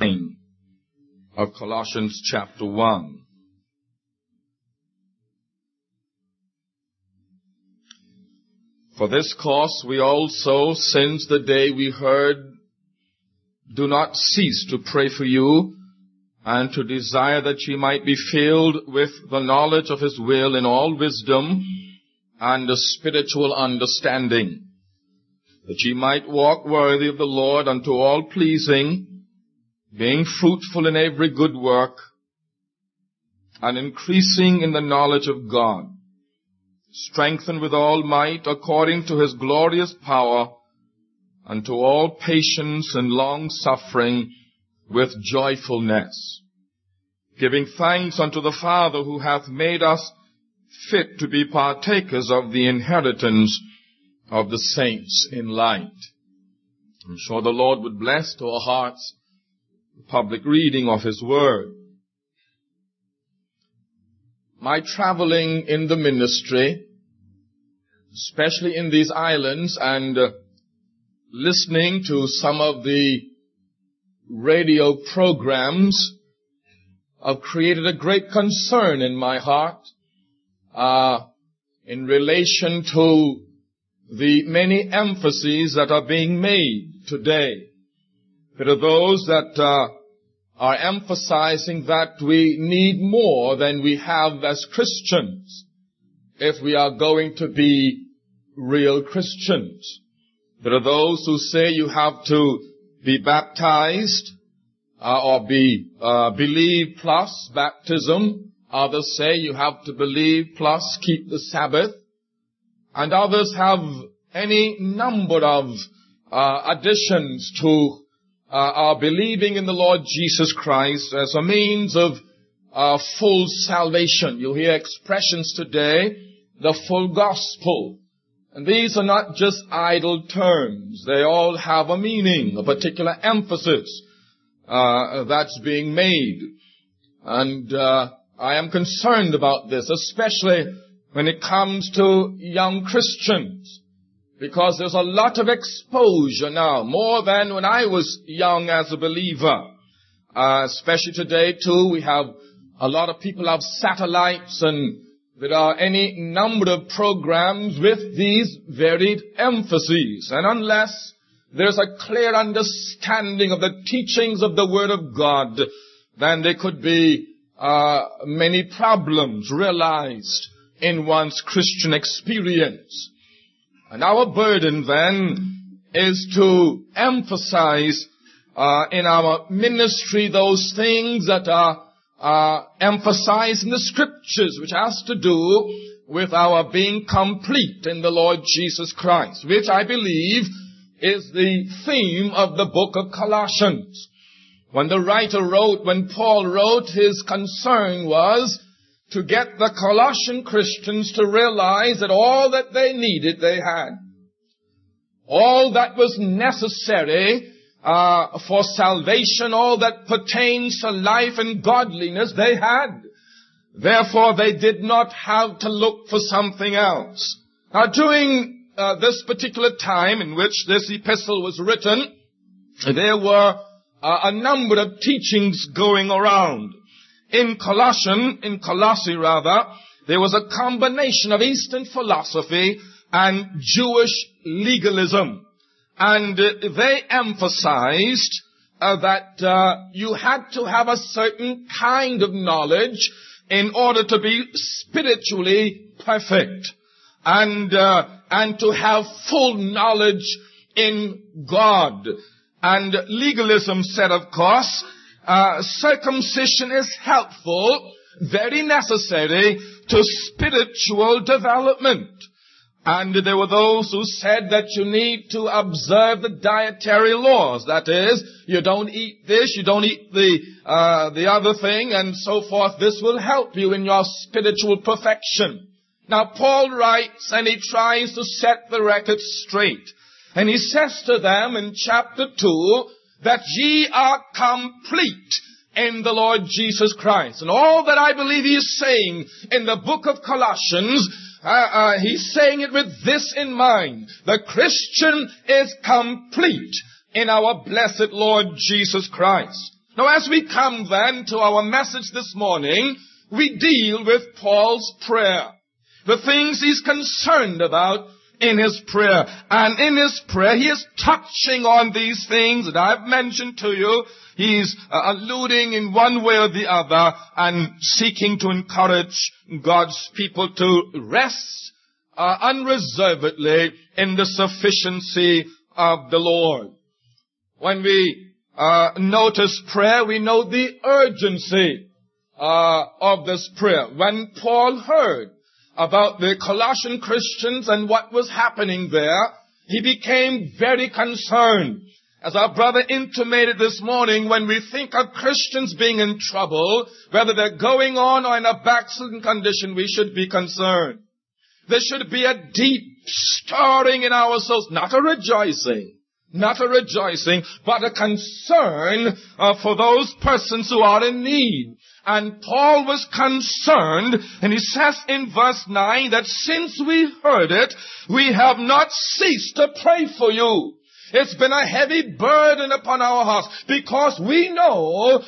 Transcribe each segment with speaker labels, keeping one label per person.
Speaker 1: of Colossians chapter 1. For this cause we also, since the day we heard, do not cease to pray for you, and to desire that ye might be filled with the knowledge of His will in all wisdom and a spiritual understanding, that ye might walk worthy of the Lord unto all pleasing, being fruitful in every good work, and increasing in the knowledge of God, strengthened with all might according to His glorious power, unto all patience and long-suffering with joyfulness, giving thanks unto the Father who hath made us fit to be partakers of the inheritance of the saints in light. I'm sure the Lord would bless to our hearts the public reading of His Word. My traveling in the ministry, especially in these islands, and listening to some of the radio programs, have created a great concern in my heart in relation to the many emphases that are being made today. There are those that are emphasizing that we need more than we have as Christians if we are going to be real Christians. There are those who say you have to be baptized or believe plus baptism. Others say you have to believe plus keep the Sabbath. And others have any number of additions to our believing in the Lord Jesus Christ as a means of full salvation. You'll hear expressions today, the full gospel. And these are not just idle terms. They all have a meaning, a particular emphasis that's being made. And I am concerned about this, especially when it comes to young Christians, because there's a lot of exposure now, more than when I was young as a believer. Especially today, too, we have a lot of people have satellites, and there are any number of programs with these varied emphases. And unless there's a clear understanding of the teachings of the Word of God, then there could be many problems realized in one's Christian experience. And our burden then is to emphasize in our ministry those things that are emphasized in the Scriptures, which has to do with our being complete in the Lord Jesus Christ, which I believe is the theme of the book of Colossians. When Paul wrote, his concern was to get the Colossian Christians to realize that all that they needed, they had. All that was necessary for salvation, all that pertains to life and godliness, they had. Therefore, they did not have to look for something else. Now, during this particular time in which this epistle was written, there were a number of teachings going around. In Colossae, there was a combination of Eastern philosophy and Jewish legalism. And they emphasized that you had to have a certain kind of knowledge in order to be spiritually perfect, and to have full knowledge in God. And legalism said, of course, circumcision is helpful, very necessary to spiritual development. And there were those who said that you need to observe the dietary laws. That is, you don't eat this, you don't eat the other thing, and so forth. This will help you in your spiritual perfection. Now, Paul writes, and he tries to set the record straight. And he says to them in chapter 2, that ye are complete in the Lord Jesus Christ. And all that I believe he is saying in the book of Colossians, he's saying it with this in mind. The Christian is complete in our blessed Lord Jesus Christ. Now as we come then to our message this morning, we deal with Paul's prayer. The things he's concerned about in his prayer. And in his prayer, he is touching on these things that I've mentioned to you. He's alluding in one way or the other and seeking to encourage God's people to rest unreservedly in the sufficiency of the Lord. When we notice prayer, we know the urgency of this prayer. When Paul heard about the Colossian Christians and what was happening there, he became very concerned. As our brother intimated this morning, when we think of Christians being in trouble, whether they're going on or in a backslidden condition, we should be concerned. There should be a deep stirring in our souls, not a rejoicing, but a concern for those persons who are in need. And Paul was concerned, and he says in verse 9 that since we heard it, we have not ceased to pray for you. It's been a heavy burden upon our hearts because we know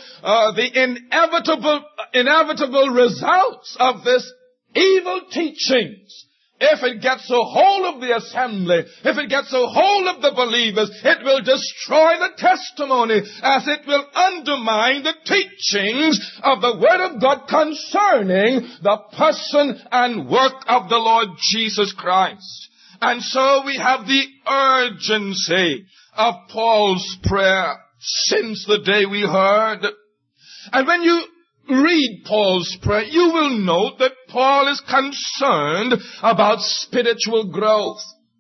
Speaker 1: the inevitable results of this evil teachings. If it gets a hold of the assembly, if it gets a hold of the believers, it will destroy the testimony as it will undermine the teachings of the Word of God concerning the person and work of the Lord Jesus Christ. And so we have the urgency of Paul's prayer since the day we heard. And when you read Paul's prayer, you will note that Paul is concerned about spiritual growth.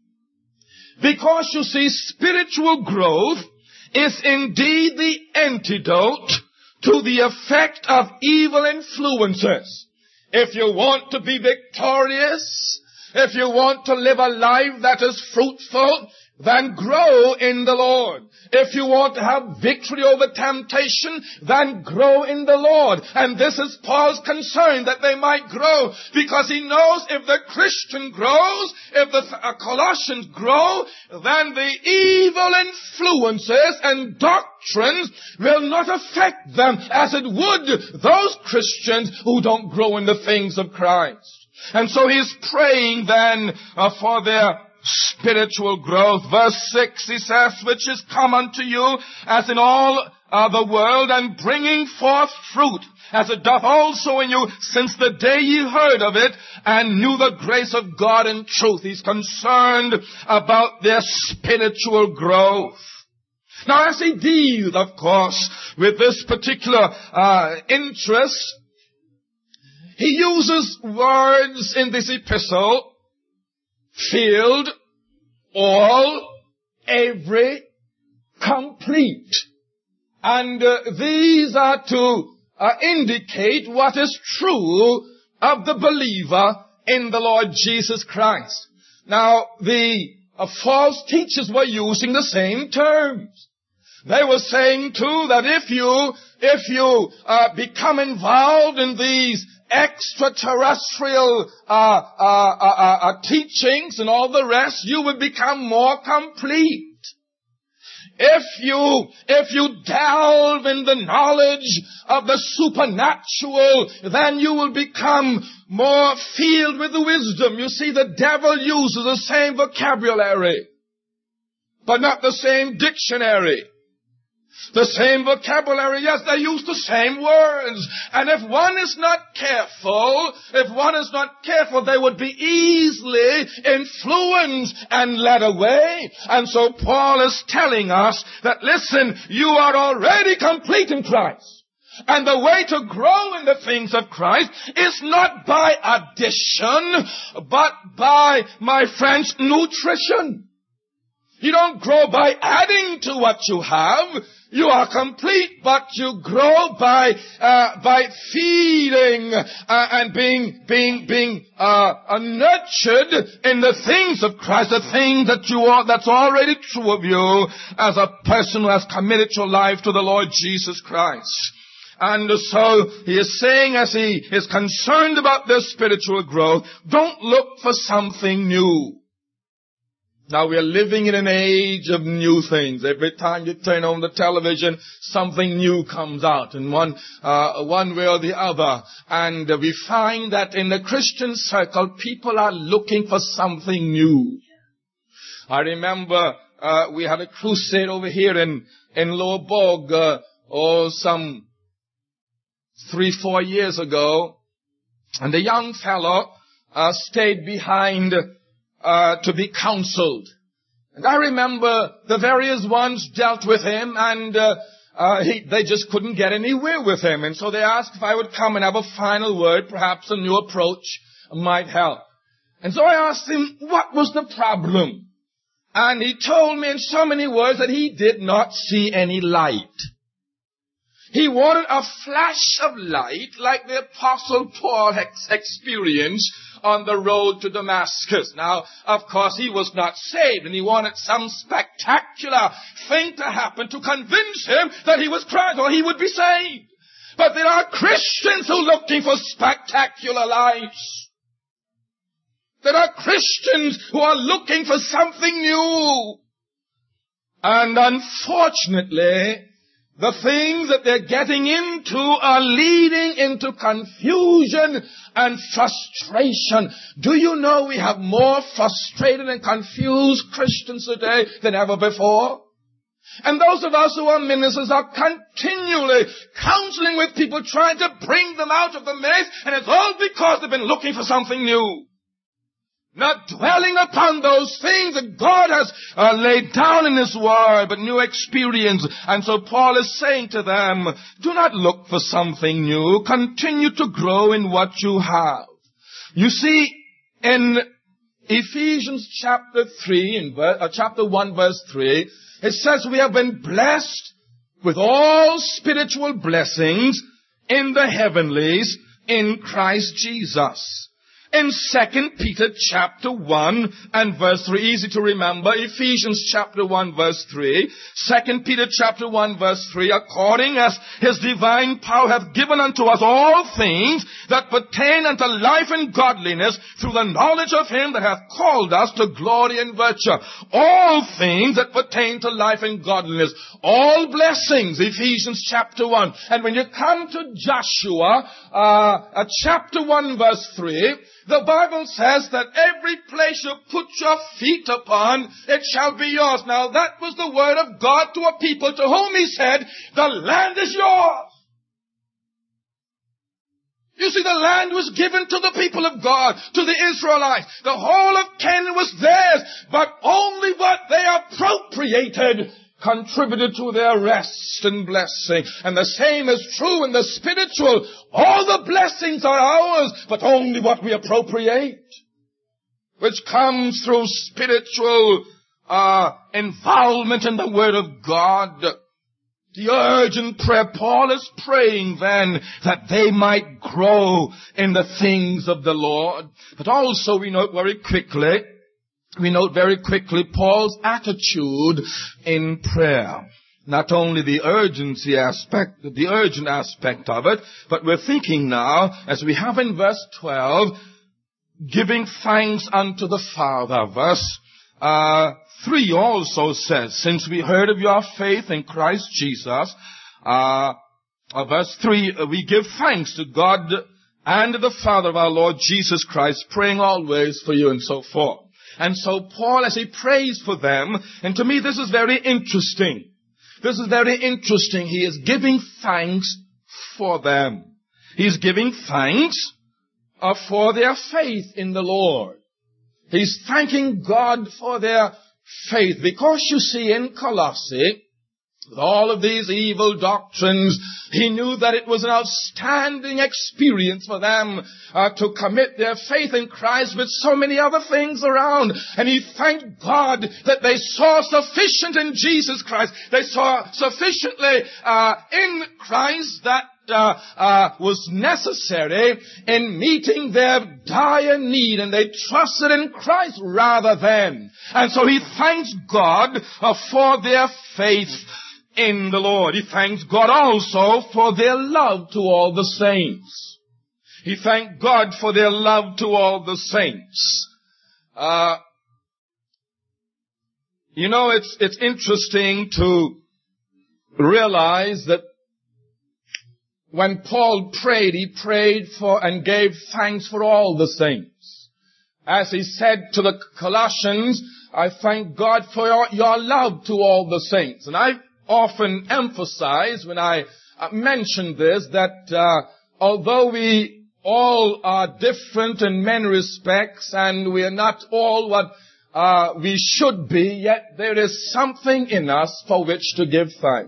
Speaker 1: Because you see, spiritual growth is indeed the antidote to the effect of evil influences. If you want to be victorious, if you want to live a life that is fruitful, then grow in the Lord. If you want to have victory over temptation, then grow in the Lord. And this is Paul's concern, that they might grow, because he knows if the Christian grows, if the Colossians grow, then the evil influences and doctrines will not affect them as it would those Christians who don't grow in the things of Christ. And so he's praying then for their spiritual growth. Verse 6, he says, which is come unto you as in all the world, and bringing forth fruit, as it doth also in you, since the day ye heard of it, and knew the grace of God in truth. He's concerned about their spiritual growth. Now, as he deals, of course, with this particular interest, he uses words in this epistle: filled, all, every, complete. And these are to indicate what is true of the believer in the Lord Jesus Christ. Now, the false teachers were using the same terms. They were saying too that if you become involved in these extraterrestrial teachings and all the rest, you will become more complete. If you delve in the knowledge of the supernatural, then you will become more filled with wisdom. You see, the devil uses the same vocabulary, but not the same dictionary. The same vocabulary, yes, they use the same words. And if one is not careful, they would be easily influenced and led away. And so Paul is telling us that, listen, you are already complete in Christ. And the way to grow in the things of Christ is not by addition, but by, my friends, nutrition. You don't grow by adding to what you have. You are complete, but you grow by feeding and being nurtured in the things of Christ, the things that's already true of you as a person who has committed your life to the Lord Jesus Christ. And so he is saying, as he is concerned about their spiritual growth, don't look for something new. Now we are living in an age of new things. Every time you turn on the television, something new comes out in one way or the other. And we find that in the Christian circle, people are looking for something new. I remember we had a crusade over here in Lower Bog, some 3-4 years ago. And the young fellow stayed behind to be counseled. And I remember the various ones dealt with him, and they just couldn't get anywhere with him. And so they asked if I would come and have a final word. Perhaps a new approach might help. And so I asked him, what was the problem? And he told me in so many words that he did not see any light. He wanted a flash of light like the Apostle Paul experienced on the road to Damascus. Now, of course, he was not saved, and he wanted some spectacular thing to happen to convince him that he was Christ or he would be saved. But there are Christians who are looking for spectacular lives. There are Christians who are looking for something new. And unfortunately, the things that they're getting into are leading into confusion and frustration. Do you know we have more frustrated and confused Christians today than ever before? And those of us who are ministers are continually counseling with people, trying to bring them out of the maze, and it's all because they've been looking for something new. Not dwelling upon those things that God has laid down in His Word, but new experience. And so Paul is saying to them, do not look for something new. Continue to grow in what you have. You see, in Ephesians chapter 1 verse 3, it says we have been blessed with all spiritual blessings in the heavenlies in Christ Jesus. In 2 Peter chapter 1 and verse 3, easy to remember, Ephesians chapter 1 verse 3, 2 Peter chapter 1 verse 3, according as His divine power hath given unto us all things that pertain unto life and godliness through the knowledge of Him that hath called us to glory and virtue. All things that pertain to life and godliness. All blessings, Ephesians chapter 1. And when you come to Joshua, chapter 1 verse 3, the Bible says that every place you put your feet upon, it shall be yours. Now that was the word of God to a people to whom He said, the land is yours. You see, the land was given to the people of God, to the Israelites. The whole of Canaan was theirs, but only what they appropriated contributed to their rest and blessing. And the same is true in the spiritual. All the blessings are ours, but only what we appropriate, which comes through spiritual involvement in the Word of God. The urgent prayer, Paul is praying then that they might grow in the things of the Lord. But also we note very quickly Paul's attitude in prayer. Not only the urgent aspect of it, but we're thinking now, as we have in verse 12, giving thanks unto the Father. Verse 3 also says, since we heard of your faith in Christ Jesus, verse 3, we give thanks to God and the Father of our Lord Jesus Christ, praying always for you, and so forth. And so Paul, as he prays for them, and to me this is very interesting. This is very interesting. He is giving thanks for them. He is giving thanks for their faith in the Lord. He's thanking God for their faith. Because you see, in Colossae, with all of these evil doctrines, he knew that it was an outstanding experience for them to commit their faith in Christ with so many other things around. And he thanked God that they saw sufficient in Jesus Christ. They saw sufficiently in Christ that was necessary in meeting their dire need, and they trusted in Christ rather than. And so he thanks God for their faith in the Lord. He thanks God also for their love to all the saints. He thanked God for their love to all the saints. You know, it's interesting to realize that when Paul prayed, he prayed for and gave thanks for all the saints. As he said to the Colossians, I thank God for your love to all the saints. And I often emphasize when I mention this that although we all are different in many respects and we are not all what we should be, yet there is something in us for which to give thanks.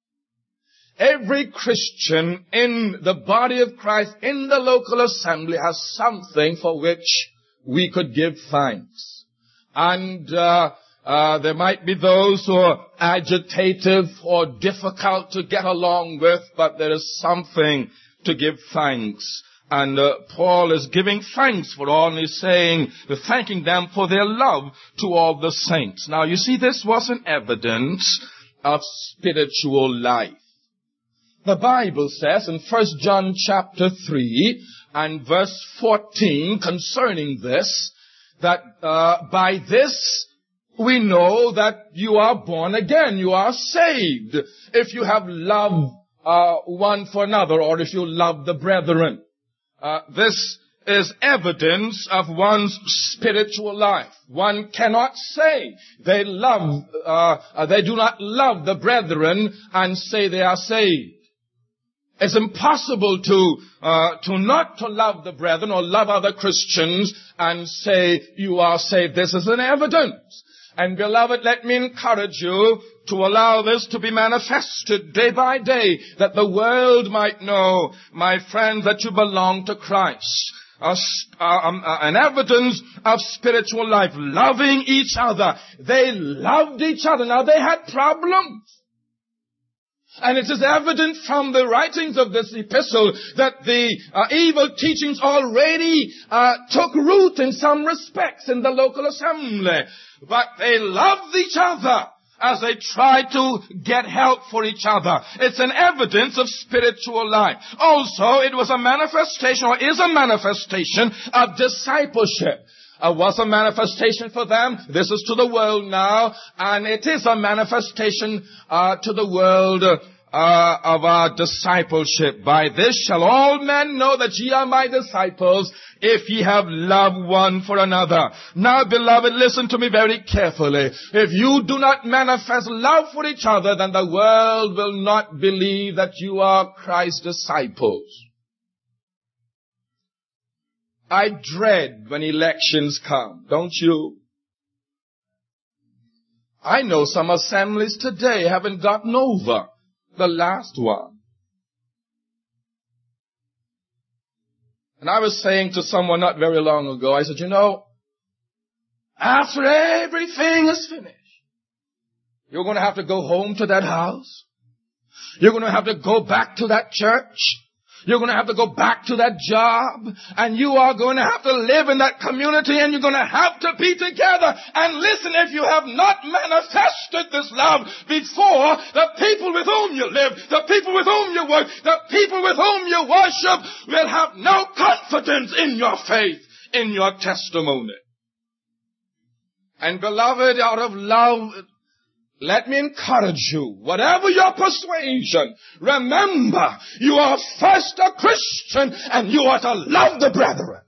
Speaker 1: Every Christian in the body of Christ, in the local assembly, has something for which we could give thanks. And there might be those who are agitative or difficult to get along with, but there is something to give thanks. And Paul is giving thanks for all, and he's saying, thanking them for their love to all the saints. Now, you see, this was an evidence of spiritual life. The Bible says in 1 John chapter 3 and verse 14 concerning this, that by this we know that you are born again, you are saved, if you have love one for another, or if you love the brethren. This is evidence of one's spiritual life. One cannot say they do not love the brethren and say they are saved. It's impossible to not to love the brethren or love other Christians and say you are saved. This is an evidence. And beloved, let me encourage you to allow this to be manifested day by day, that the world might know, my friend, that you belong to Christ. An evidence of spiritual life, loving each other. They loved each other. Now, they had problems. And it is evident from the writings of this epistle that the evil teachings already took root in some respects in the local assembly. But they loved each other as they tried to get help for each other. It's an evidence of spiritual life. Also, it was a manifestation, or is a manifestation, of discipleship. Was a manifestation for them. This is to the world now, and it is a manifestation to the world of our discipleship. By this shall all men know that ye are my disciples, if ye have love one for another. Now, beloved, listen to me very carefully. If you do not manifest love for each other, then the world will not believe that you are Christ's disciples. I dread when elections come, don't you? I know some assemblies today haven't gotten over the last one. And I was saying to someone not very long ago, I said, you know, after everything is finished, you're going to have to go home to that house. You're going to have to go back to that church. You're going to have to go back to that job, and you are going to have to live in that community, and you're going to have to be together. And listen, if you have not manifested this love before, the people with whom you live, the people with whom you work, the people with whom you worship will have no confidence in your faith, in your testimony. And beloved, out of love, let me encourage you, whatever your persuasion, remember, you are first a Christian and you are to love the brethren.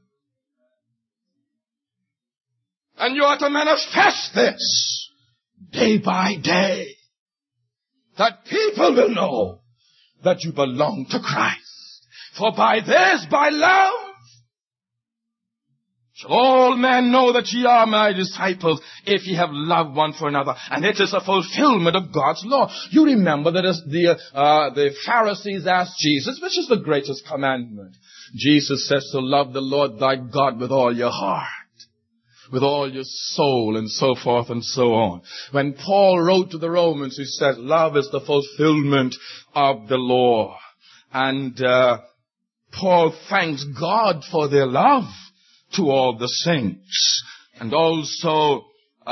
Speaker 1: And you are to manifest this day by day, that people will know that you belong to Christ. For by this, by love, shall all men know that ye are my disciples, if ye have love one for another. And it is a fulfillment of God's law. You remember that as the Pharisees asked Jesus, which is the greatest commandment? Jesus says to love the Lord thy God with all your heart, with all your soul, and so forth and so on. When Paul wrote to the Romans, he said, love is the fulfillment of the law. And Paul thanks God for their love to all the saints. And also,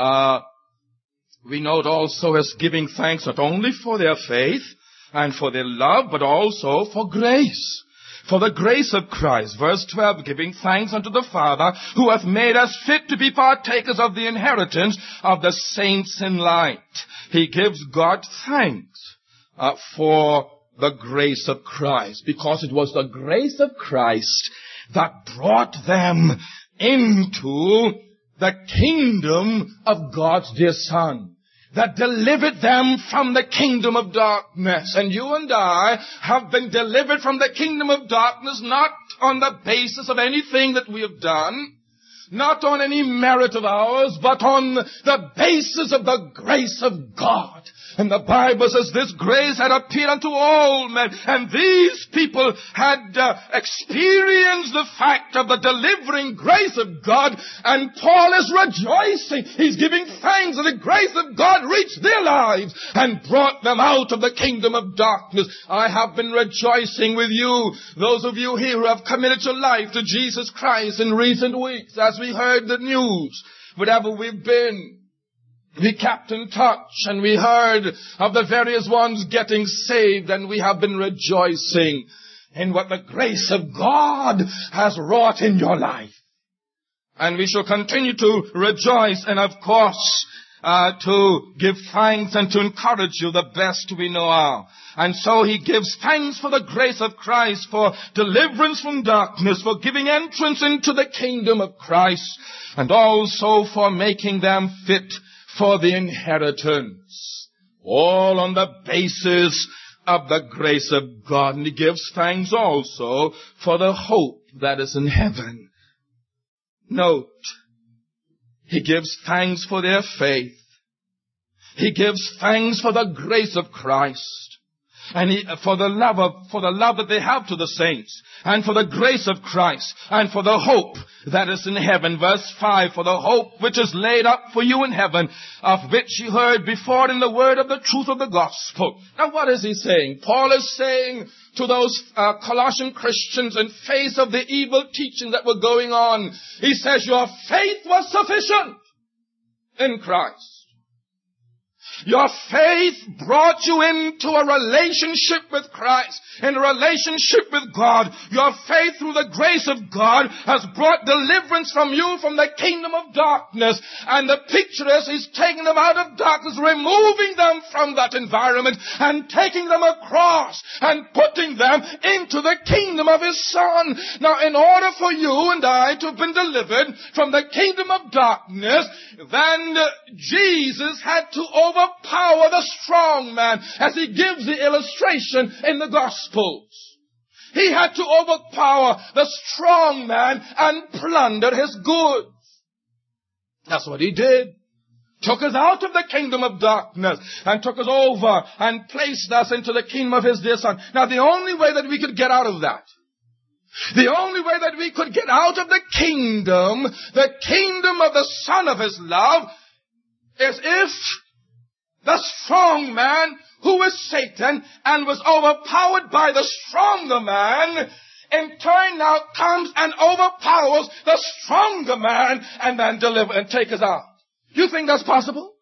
Speaker 1: we note also as giving thanks not only for their faith and for their love, but also for grace. for the grace of Christ. Verse 12, giving thanks unto the Father, who hath made us fit to be partakers of the inheritance of the saints in light. He gives God thanks for the grace of Christ, because it was the grace of Christ that brought them into the kingdom of God's dear Son, that delivered them from the kingdom of darkness. And you and I have been delivered from the kingdom of darkness, not on the basis of anything that we have done, not on any merit of ours, but on the basis of the grace of God. And the Bible says this grace had appeared unto all men, and these people had experienced the fact of the delivering grace of God, and Paul is rejoicing. He's giving thanks that the grace of God reached their lives and brought them out of the kingdom of darkness. I have been rejoicing with you, those of you here who have committed your life to Jesus Christ in recent weeks, as we heard the news, wherever we've been. We kept in touch and we heard of the various ones getting saved, and we have been rejoicing in what the grace of God has wrought in your life. And we shall continue to rejoice and, of course, to give thanks and to encourage you the best we know how. And so he gives thanks for the grace of Christ, for deliverance from darkness, for giving entrance into the kingdom of Christ, and also for making them fit for the inheritance, all on the basis of the grace of God. And he gives thanks also for the hope that is in heaven. Note, he gives thanks for their faith. He gives thanks for the grace of Christ, and for the love that they have to the saints, and for the grace of Christ, and for the hope that is in heaven. Verse 5, for the hope which is laid up for you in heaven, of which you heard before in the word of the truth of the gospel. Now what is he saying? Paul is saying to those Colossian Christians, in face of the evil teaching that were going on, he says, your faith was sufficient in Christ. Your faith brought you into a relationship with Christ, in a relationship with God. Your faith through the grace of God has brought deliverance from you from the kingdom of darkness. And the picture is he's taking them out of darkness, removing them from that environment and taking them across and putting them into the kingdom of his Son. Now, in order for you and I to have been delivered from the kingdom of darkness, then Jesus had to overpower the strong man, as he gives the illustration in the Gospels. He had to overpower the strong man and plunder his goods. That's what he did. Took us out of the kingdom of darkness and took us over and placed us into the kingdom of his dear Son. Now, the only way that we could get out of that, the only way that we could get out of the kingdom of the Son of his love, is if the strong man, who is Satan, and was overpowered by the stronger man, in turn now comes and overpowers the stronger man and then deliver and take us out. You think that's possible?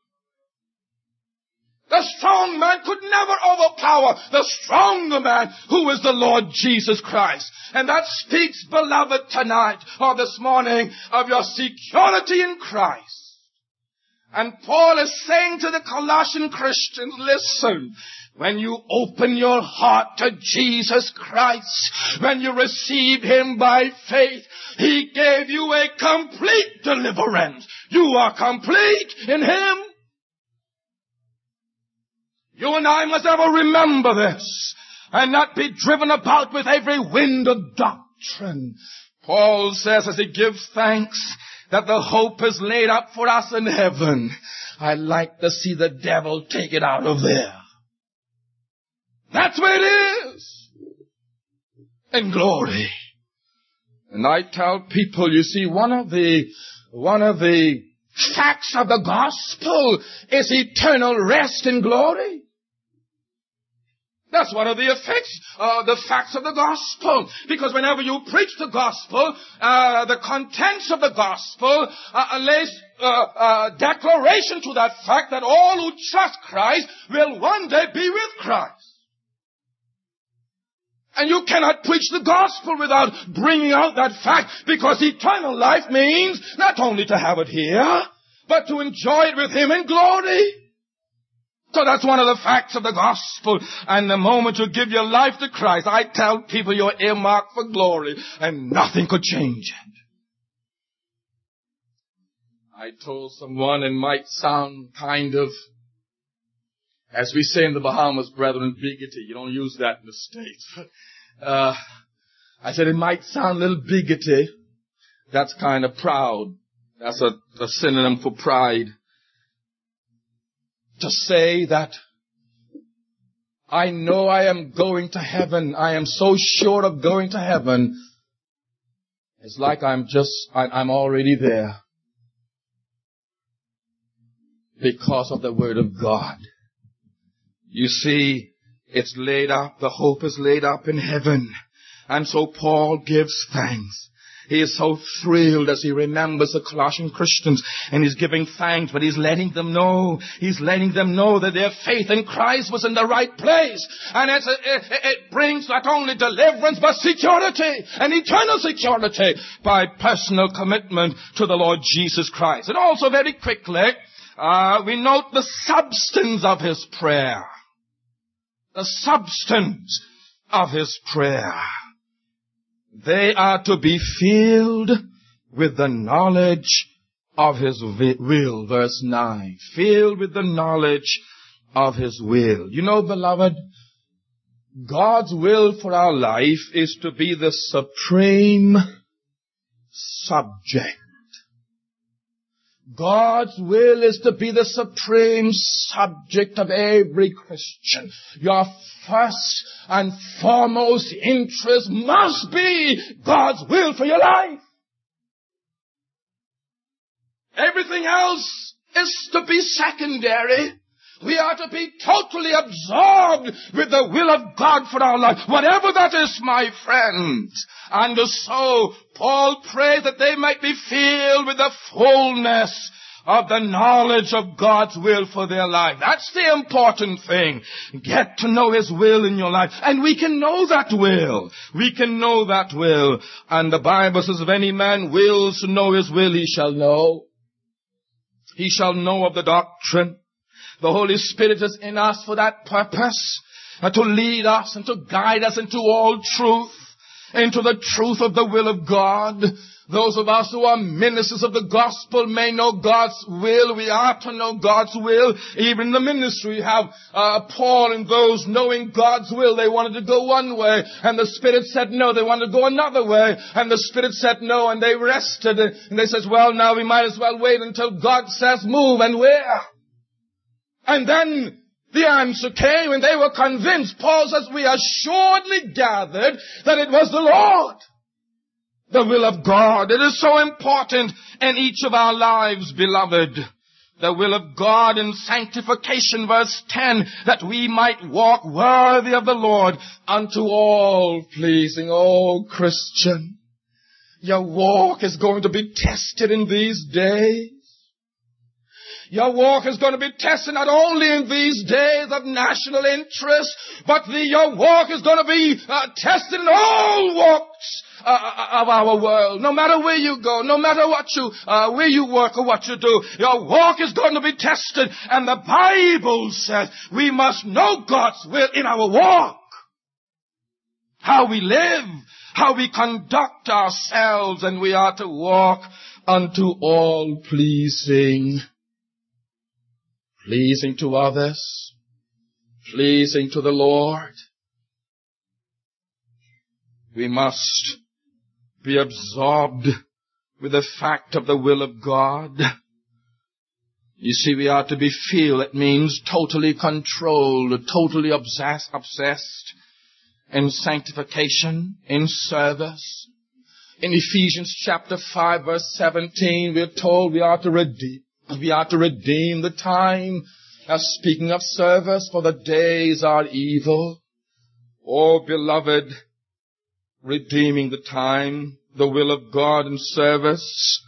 Speaker 1: The strong man could never overpower the stronger man, who is the Lord Jesus Christ. And that speaks, beloved, tonight or this morning, of your security in Christ. And Paul is saying to the Colossian Christians, listen, when you open your heart to Jesus Christ, when you receive him by faith, he gave you a complete deliverance. You are complete in him. You and I must ever remember this and not be driven about with every wind of doctrine. Paul says, as he gives thanks, that the hope is laid up for us in heaven. I like to see the devil take it out of there. That's where it is. In glory. And I tell people, you see, one of the facts of the gospel is eternal rest in glory. That's one of the effects, the facts of the gospel. Because whenever you preach the gospel, the contents of the gospel lays declaration to that fact that all who trust Christ will one day be with Christ. And you cannot preach the gospel without bringing out that fact, because eternal life means not only to have it here, but to enjoy it with Him in glory. So that's one of the facts of the gospel. And the moment you give your life to Christ, I tell people you're earmarked for glory, and nothing could change it. I told someone, it might sound kind of, as we say in the Bahamas, brethren, bigoted. You don't use that in the States. I said it might sound a little bigoted. That's kind of proud. That's a synonym for pride. To say that I know I am going to heaven, I am so sure of going to heaven, it's like I'm already there. Because of the Word of God. You see, it's laid up, the hope is laid up in heaven. And so Paul gives thanks. He is so thrilled as he remembers the Colossian Christians, and he's giving thanks, but he's letting them know that their faith in Christ was in the right place. And it brings not only deliverance, but security, and eternal security, by personal commitment to the Lord Jesus Christ. And also very quickly, we note the substance of his prayer. The substance of his prayer. They are to be filled with the knowledge of His will. Verse 9. Filled with the knowledge of His will. You know, beloved, God's will for our life is to be the supreme subject. God's will is to be the supreme subject of every Christian. Your first and foremost interest must be God's will for your life. Everything else is to be secondary. We are to be totally absorbed with the will of God for our life. Whatever that is, my friends. And so Paul prayed that they might be filled with the fullness of the knowledge of God's will for their life. That's the important thing. Get to know His will in your life. And we can know that will. We can know that will. And the Bible says, if any man wills to know his will, he shall know. He shall know of the doctrine. The Holy Spirit is in us for that purpose, to lead us and to guide us into all truth, into the truth of the will of God. Those of us who are ministers of the gospel may know God's will. We are to know God's will. Even in the ministry, we have Paul and those knowing God's will. They wanted to go one way, and the Spirit said no. They wanted to go another way, and the Spirit said no, and they rested. And they said, well, now we might as well wait until God says move, and where? And then the answer came, and they were convinced. Paul says, we assuredly gathered that it was the Lord. The will of God. It is so important in each of our lives, beloved. The will of God in sanctification, verse 10, that we might walk worthy of the Lord unto all pleasing. Oh, Christian, your walk is going to be tested in these days. Your walk is going to be tested not only in these days of national interest, but your walk is going to be tested in all walks of our world. No matter where you go, no matter where you work or what you do, your walk is going to be tested. And the Bible says we must know God's will in our walk. How we live, how we conduct ourselves, and we are to walk unto all pleasing. Pleasing to others, pleasing to the Lord. We must be absorbed with the fact of the will of God. You see, we are to be filled. It means totally controlled, totally obsessed in sanctification, in service. In Ephesians chapter 5 verse 17, we are told we are to redeem the time. Speaking of service, for the days are evil. Oh, beloved, redeeming the time, the will of God in service.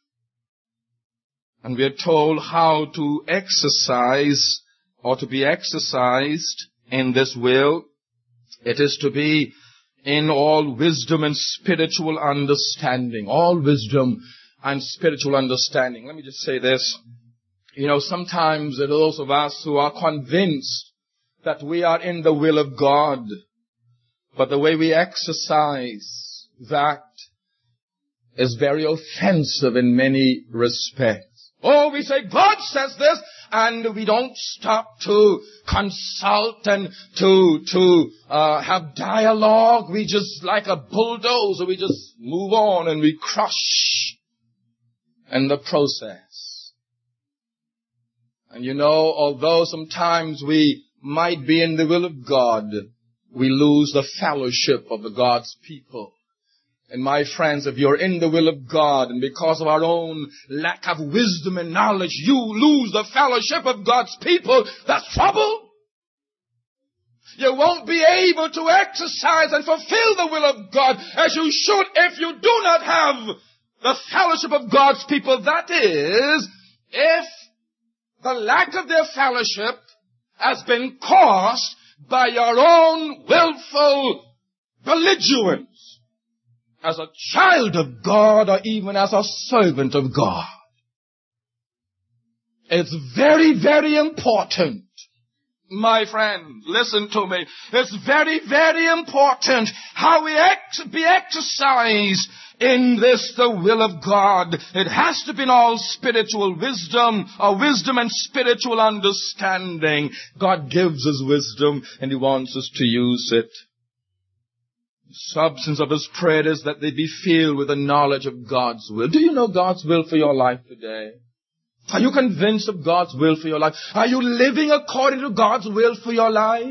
Speaker 1: And we are told how to exercise or to be exercised in this will. It is to be in all wisdom and spiritual understanding. All wisdom and spiritual understanding. Let me just say this. Sometimes there are those of us who are convinced that we are in the will of God, but the way we exercise that is very offensive in many respects. Oh, we say, God says this, and we don't stop to consult and to have dialogue. We just, like a bulldozer, we just move on and we crush in the process. And although sometimes we might be in the will of God, we lose the fellowship of the God's people. And my friends, if you're in the will of God, and because of our own lack of wisdom and knowledge, you lose the fellowship of God's people, that's trouble. You won't be able to exercise and fulfill the will of God as you should if you do not have the fellowship of God's people. That is, if the lack of their fellowship has been caused by your own willful belligerence as a child of God or even as a servant of God. It's very, very important. My friend, listen to me. It's very, very important how we be exercised in this, the will of God. It has to be in all spiritual wisdom, or wisdom and spiritual understanding. God gives us wisdom, and He wants us to use it. The substance of His prayer is that they be filled with the knowledge of God's will. Do you know God's will for your life today? Are you convinced of God's will for your life? Are you living according to God's will for your life?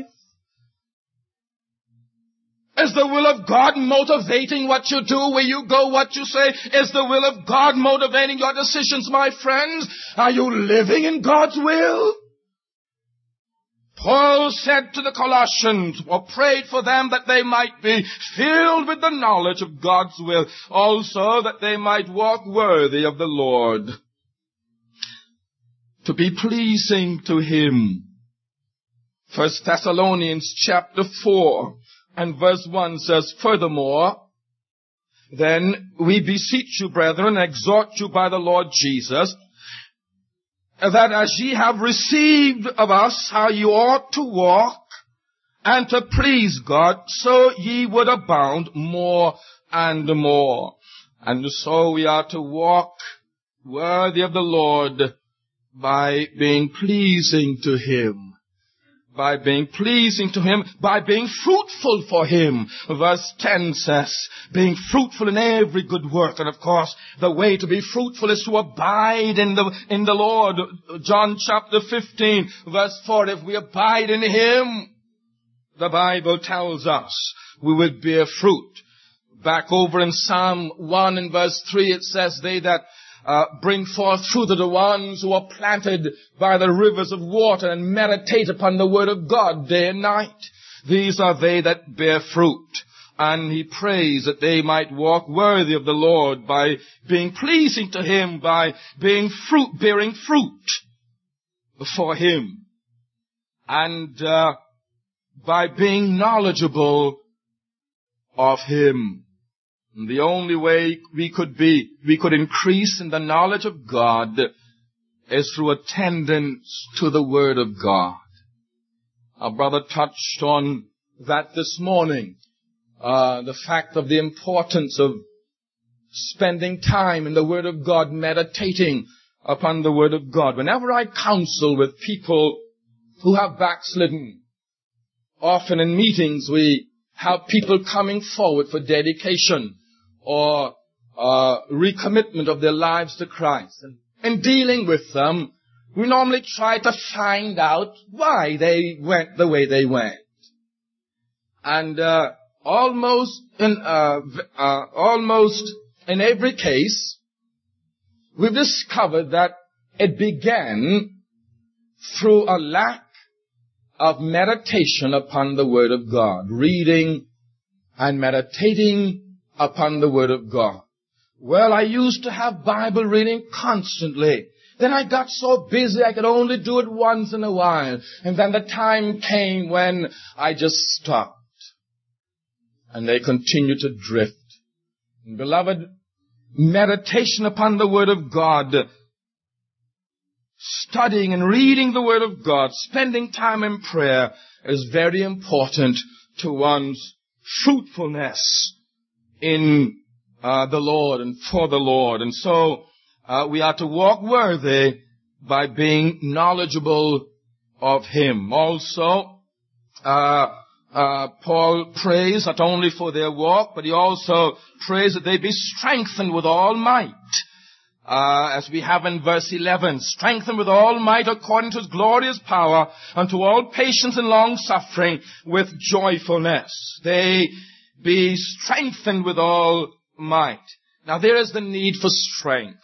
Speaker 1: Is the will of God motivating what you do, where you go, what you say? Is the will of God motivating your decisions, my friends? Are you living in God's will? Paul said to the Colossians, or prayed for them that they might be filled with the knowledge of God's will, also that they might walk worthy of the Lord, to be pleasing to Him. 1 Thessalonians chapter 4 and verse 1 says, Furthermore, then we beseech you, brethren, exhort you by the Lord Jesus, that as ye have received of us how you ought to walk and to please God, so ye would abound more and more. And so we are to walk worthy of the Lord by being pleasing to Him. By being pleasing to Him, by being fruitful for Him. Verse 10 says, being fruitful in every good work. And of course, the way to be fruitful is to abide in the Lord. John chapter 15, verse 4, if we abide in Him, the Bible tells us we will bear fruit. Back over in Psalm 1 and verse 3, it says, they that bring forth fruit are the ones who are planted by the rivers of water and meditate upon the word of God day and night. These are they that bear fruit. And he prays that they might walk worthy of the Lord by being pleasing to Him, by being bearing fruit for Him, and by being knowledgeable of Him. And the only way we could increase in the knowledge of God is through attendance to the Word of God. Our brother touched on that this morning. The fact of the importance of spending time in the Word of God, meditating upon the Word of God. Whenever I counsel with people who have backslidden, often in meetings we have people coming forward for dedication or recommitment of their lives to Christ. And in dealing with them, we normally try to find out why they went the way they went. And almost in every case, we've discovered that it began through a lack of meditation upon the Word of God, reading and meditating upon the Word of God. Well, I used to have Bible reading constantly. Then I got so busy I could only do it once in a while. And then the time came when I just stopped. and they continue to drift. And beloved, meditation upon the Word of God, studying and reading the Word of God, spending time in prayer is very important to one's fruitfulness in the Lord and for the Lord. And so we are to walk worthy by being knowledgeable of Him. Also, Paul prays not only for their walk, but he also prays that they be strengthened with all might. As we have in verse 11, strengthened with all might according to His glorious power, unto all patience and long suffering with joyfulness. They be strengthened with all might. Now there is the need for strength.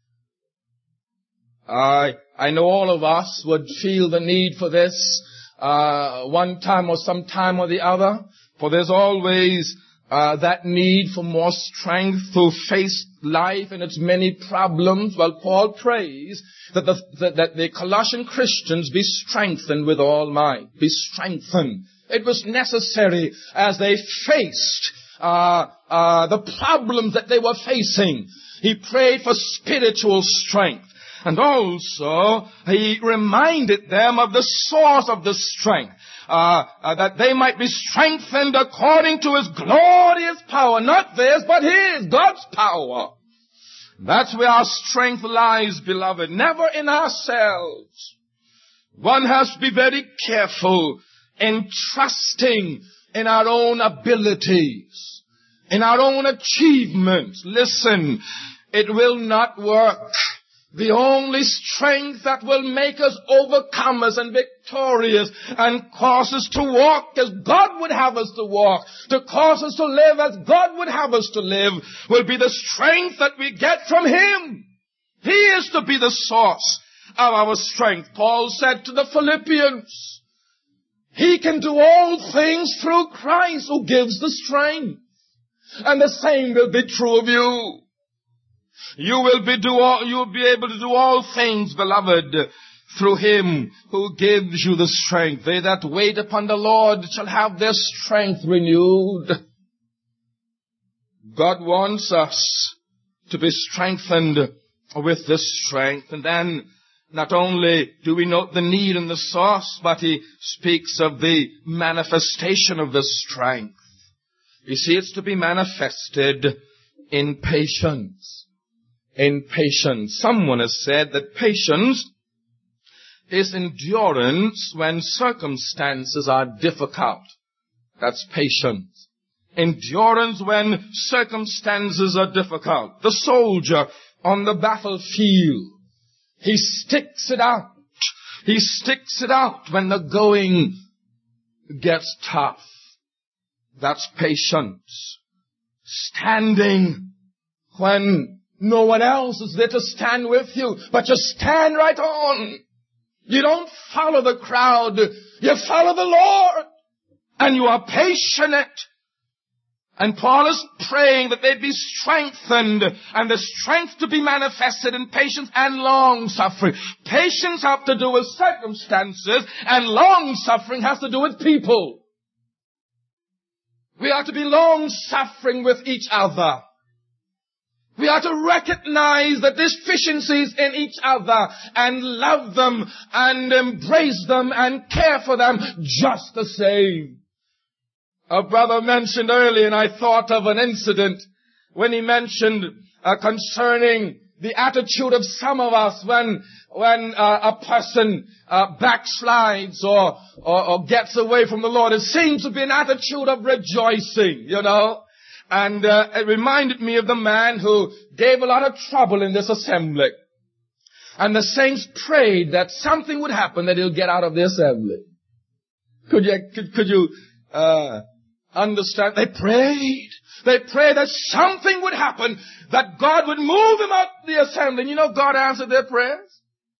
Speaker 1: I know all of us would feel the need for this one time or some time or the other, for there's always that need for more strength to face life and its many problems. Well, Paul prays that the Colossian Christians be strengthened with all might. Be strengthened. It was necessary as they faced the problems that they were facing. He prayed for spiritual strength. And also, he reminded them of the source of the strength, that they might be strengthened according to His glorious power. Not theirs, but His, God's power. That's where our strength lies, beloved. Never in ourselves. One has to be very careful in trusting in our own abilities, in our own achievements. Listen, it will not work. The only strength that will make us overcomers and victorious and cause us to walk as God would have us to walk, to cause us to live as God would have us to live, will be the strength that we get from Him. He is to be the source of our strength. Paul said to the Philippians, He can do all things through Christ who gives the strength. And the same will be true of you. You will be able to do all things, beloved, through Him who gives you the strength. They that wait upon the Lord shall have their strength renewed. God wants us to be strengthened with this strength. And then not only do we note the need and the source, but he speaks of the manifestation of the strength. You see, it's to be manifested in patience. In patience. Someone has said that patience is endurance when circumstances are difficult. That's patience. Endurance when circumstances are difficult. The soldier on the battlefield, he sticks it out. He sticks it out when the going gets tough. That's patience. Standing when no one else is there to stand with you, but you stand right on. You don't follow the crowd. You follow the Lord. And you are patient. And Paul is praying that they be strengthened, and the strength to be manifested in patience and long suffering. Patience has to do with circumstances, and long suffering has to do with people. We are to be long suffering with each other. We are to recognize the deficiencies in each other and love them and embrace them and care for them just the same. A brother mentioned earlier, and I thought of an incident when he mentioned concerning the attitude of some of us when a person backslides or gets away from the Lord. It seems to be an attitude of rejoicing, you know. And it reminded me of the man who gave a lot of trouble in this assembly. And the saints prayed that something would happen, that he'll get out of the assembly. Could you understand? They prayed. They prayed that something would happen, that God would move him out of the assembly. And you know, God answered their prayers.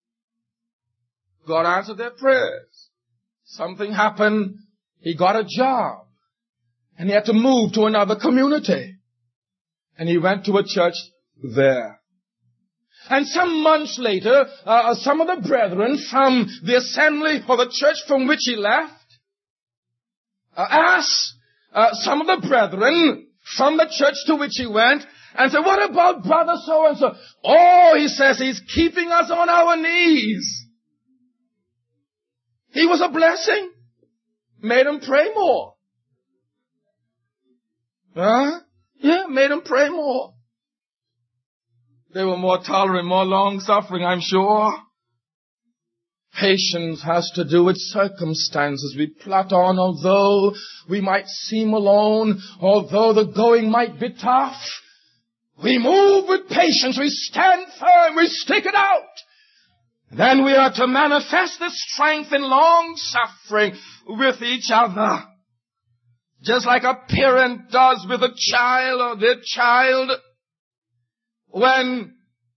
Speaker 1: God answered their prayers. Something happened. He got a job. And he had to move to another community. And he went to a church there. And some months later, some of the brethren from the assembly or the church from which he left asked some of the brethren from the church to which he went and said, what about brother so-and-so? Oh, he says, he's keeping us on our knees. He was a blessing. Made him pray more. Yeah, made him pray more. They were more tolerant, more long-suffering, I'm sure. Patience has to do with circumstances. We plod on, although we might seem alone, although the going might be tough. We move with patience. We stand firm. We stick it out. Then we are to manifest this strength in long-suffering with each other. Just like a parent does with a child or their child. When,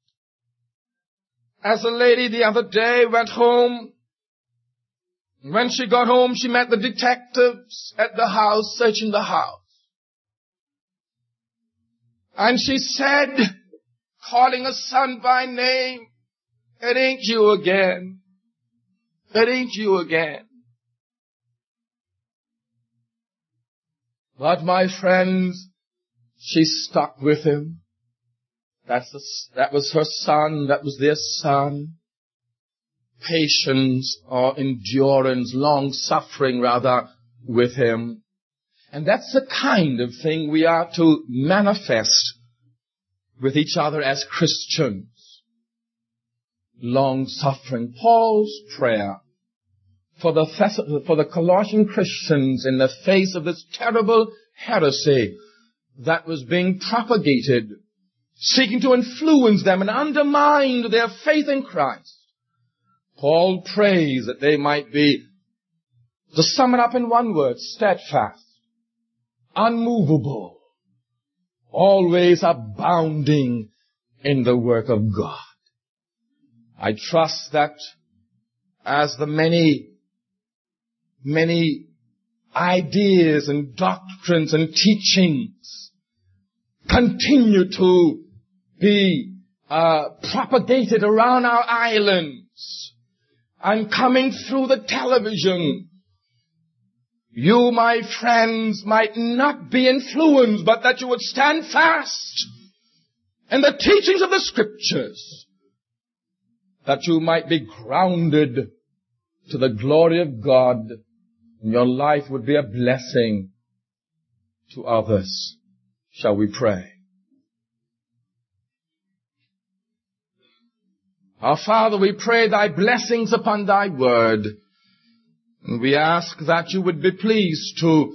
Speaker 1: as a lady the other day went home, when she got home, she met the detectives at the house, searching the house. And she said, calling her son by name, it ain't you again. It ain't you again. But my friends, she stuck with him. That was her son. That was their son. Patience or endurance, long suffering rather, with him. And that's the kind of thing we are to manifest with each other as Christians. Long suffering. Paul's prayer for the Colossian Christians in the face of this terrible heresy that was being propagated, seeking to influence them and undermine their faith in Christ. Paul prays that they might be, to sum it up in one word, steadfast, unmovable, always abounding in the work of God. I trust that as the many ideas and doctrines and teachings continue to be propagated around our islands and coming through the television, you, my friends, might not be influenced, but that you would stand fast in the teachings of the Scriptures, that you might be grounded to the glory of God, and your life would be a blessing to others. Shall we pray? Our Father, we pray thy blessings upon thy word. And we ask that you would be pleased to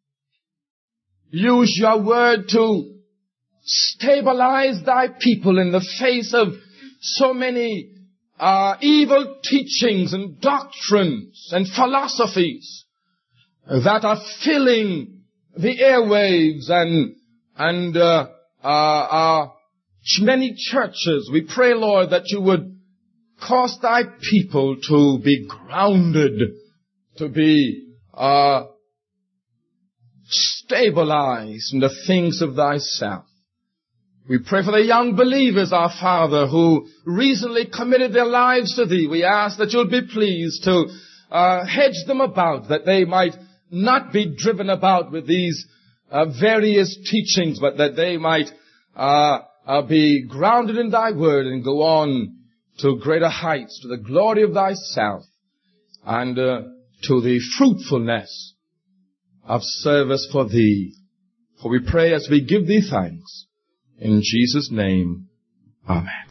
Speaker 1: use your word to stabilize thy people in the face of so many evil teachings and doctrines and philosophies that are filling the airwaves and many churches. We pray, Lord, that you would cause thy people to be grounded, to be stabilized in the things of thyself. We pray for the young believers, our Father, who recently committed their lives to thee. We ask that you'll be pleased to hedge them about, that they might not be driven about with these various teachings, but that they might be grounded in thy word and go on to greater heights, to the glory of thyself, and to the fruitfulness of service for thee. For we pray as we give thee thanks. In Jesus' name, amen.